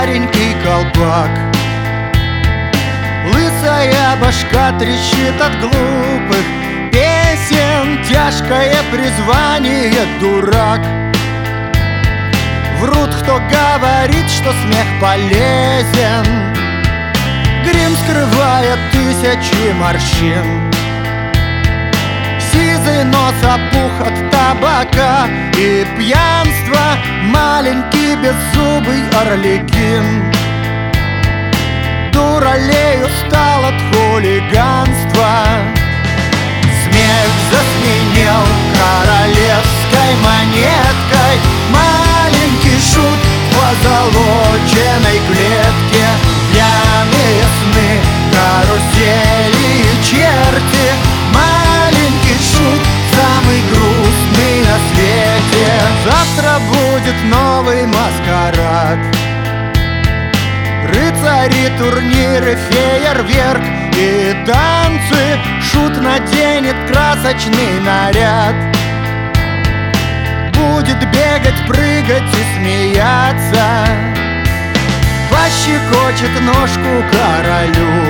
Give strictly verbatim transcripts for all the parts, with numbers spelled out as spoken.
старенький колпак. Лысая башка трещит от глупых песен, тяжкое призвание дурак. Врут, кто говорит, что смех полезен, грим скрывает тысячи морщин. Сизый нос опух от табака и пьянства, маленький беззубый орликин. Дуралей устал от хулиганства. Смех зазвенел королевской монеткой. Маленький шут в позолоченной клетке. Пьяные сны, карусели и черти. Маленький шут, самый грустный на свете. Завтра будет новый маскарад. Рыцари, турниры, фейерверк и танцы. Шут наденет красочный наряд. Будет бегать, прыгать и смеяться. Пощекочет ножку королю.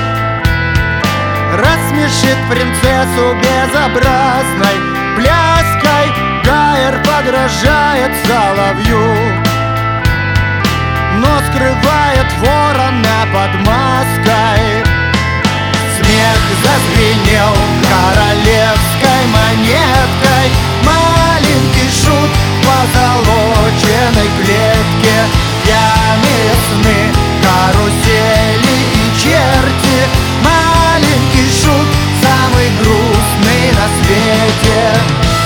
Рассмешит принцессу безобразной пляской. Гайер подражает соловью, но скрывает ворона под маской. Смех зазвенел королевской монеткой. Маленький шут в позолоченной клетке. Пьяные сны, карусели и черти. Маленький шут, самый грустный на свете.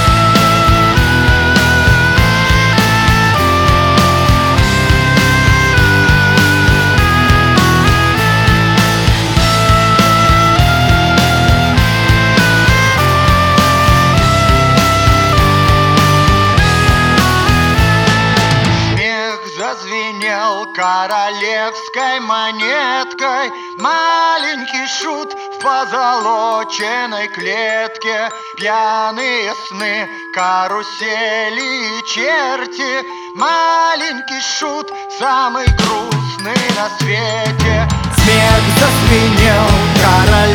Зазвенел королевской монеткой. Маленький шут в позолоченной клетке. Пьяные сны, карусели и черти. Маленький шут, самый грустный на свете. Смех зазвенел королевской